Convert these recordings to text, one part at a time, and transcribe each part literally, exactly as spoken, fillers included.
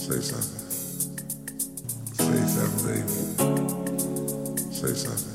Say something. Say something, baby. Say something.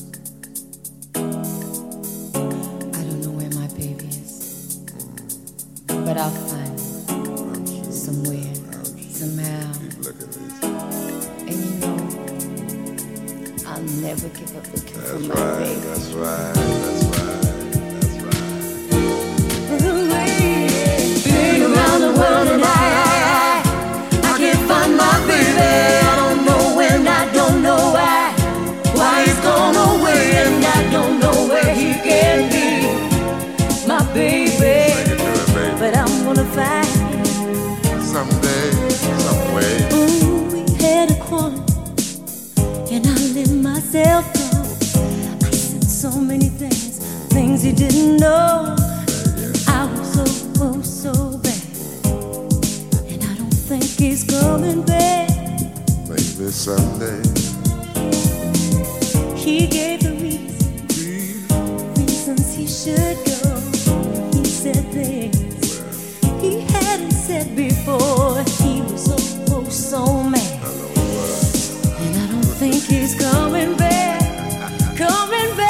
I don't know where my baby is, but I'll find him Sure. somewhere, somehow. Keep looking at these. And you know, I'll never give up looking That's for my right, baby. that's right, that's right, that's right. Been around the world and I, I, I can't find my baby. I don't know when, I don't know why. Why he's gone away and I don't know where he can be. My baby, Make it do it, baby. but I'm gonna find him. Someday, some way. Ooh, we had a quarrel and I let myself go. I said so many things, things you didn't know. I was so, oh, so bad, and I don't think he's coming back. Maybe someday. He gave the reason, reasons he should go. He said things he hadn't said before. He was so, oh, so mad, I know what. and I don't think he's coming back, coming back.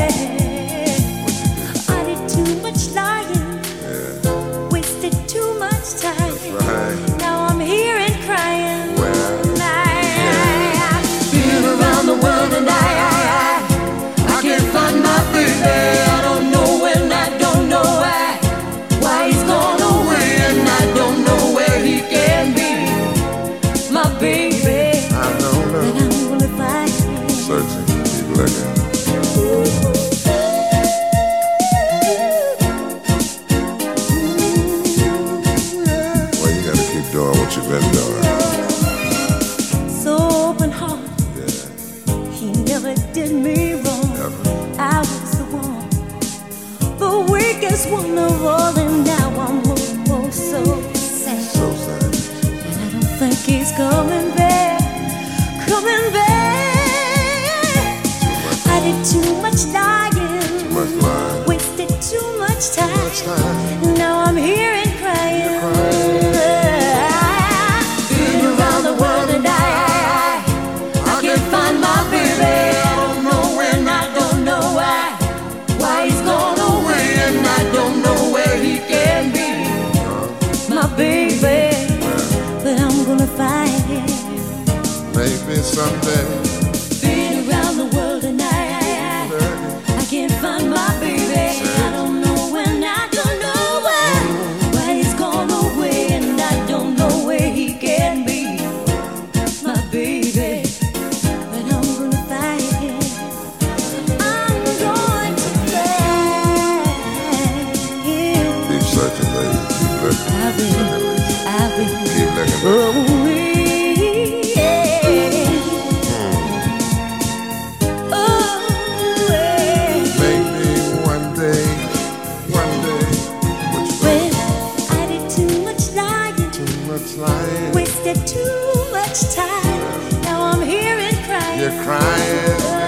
I did too much lying, wasted too much time. Right. Now I'm here and crying. Well, I've been around the world and I, I, I, I can't find my baby. I don't know when, I don't know why. Why he's gone away and I don't know where he can be. My baby, I know but that. I'm gonna find him. Searching, keep looking. Well, you gotta keep doing what you've been doing. So open heart, Yeah, he never did me wrong. never. I was the one, the weakest one of all, and now I'm oh, oh, so sad. So sad. And I don't think he's coming back, coming back. I did too much lying, Too much lying. wasted too much time. Much time. Now I'm here and crying. crying. Been around the world and I, I, I can't find my baby. I don't know when, I don't know why. Why he's gone away and I don't know where he can be. My baby, but I'm gonna find him. Maybe someday. Been around the world and I, I, I, I can't find my baby. I don't know when, I don't know why. Why he's gone away and I don't know where he can be. My baby, but I'm gonna find him. I'm going to find him. Keep searching, baby. Keep looking. I've been, I've been, Keep looking, baby. oh, yeah. Oh, yeah. Maybe one day, one day. What you Well, I did too much lying, too much lying. wasted too much time. Now I'm here and crying. You're crying.